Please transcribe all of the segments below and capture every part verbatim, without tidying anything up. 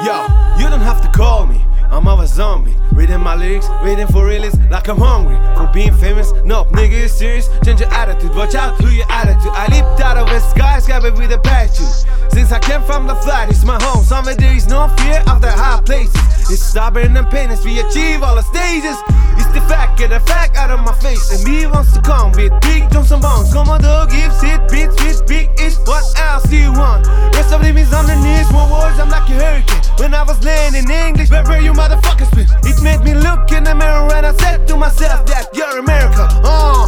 Yo, you don't have to call me, I'm of a zombie. Reading my lyrics, waiting for realists like I'm hungry. For being famous, no, nigga is serious. Change your attitude, watch out to your attitude. I leaped out of a skyscraper with a parachute. Since I came from the flat, it's my home. Somewhere there is no fear of the high places. It's stubborn and painless, we achieve all the stages. It's the fact, get the fact out of my face. And me wants to come with big Johnson Bones. Come on, dog, gives it, beats with big ish. What else do you want? Rest of them is underneath, more words, I'm like a hurricane. When I was laying in English, where were you motherfuckers been? It made me look in the mirror and I said to myself that you're America. Uh.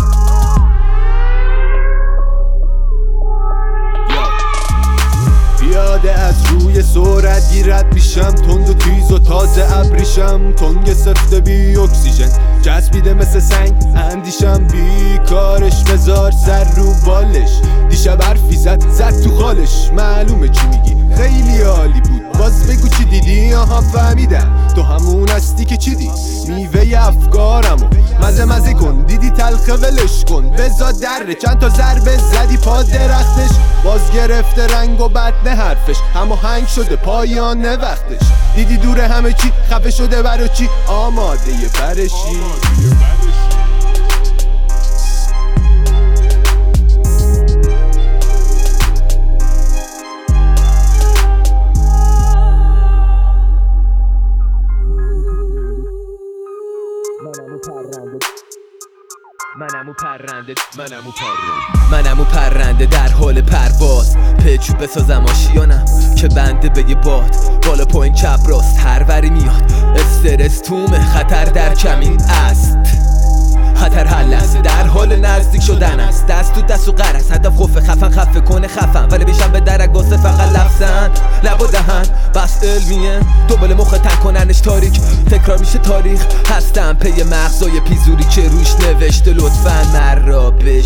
پیاده از روی سرعت گیرد میشم، تند و تیز و تازه ابریشم، تنگ سفت بی اکسیژن چسبیده مثل سنگ اندیشم، بی کارش بذار سر رو بالش، دیشب حرفی زد زد تو خالش. معلومه چی میگی، خیلی عالی بود، باز بگو چی دیدی؟ آها فهمیدم تو همون هستی که چیدی، میوه افکارمو مزه مزه کن، دیدی تلخه ولش کن، بزا دره چند تا ضربه زدی پا درختش، باز گرفته رنگ و بدنه حرفش، اما هنگ شده پایان وقتش، دیدی دور همه چی خفه شده برا چی، آماده برشی. منمو پرنده منمو پرنده منمو پرنده در حال پرواز، پیچو بسازم آشیانم که بنده به یه باد، بالا پایین چپ راست هر وری میاد، استرس تومه خطر در کمین است، خطر هر لحظه در حال نزدیک شدن است، دست تو دست و قرص هدف خوفه خفن خفه کنه خفن، ولی بیشم به درک واسه فقط لفظن لب و دهن بس علمیه، دوباره مخ تن کننش تاریک، تکرار میشه تاریخ، هستم پی مغزای پیزوری که روش نوشته لطفاً مرا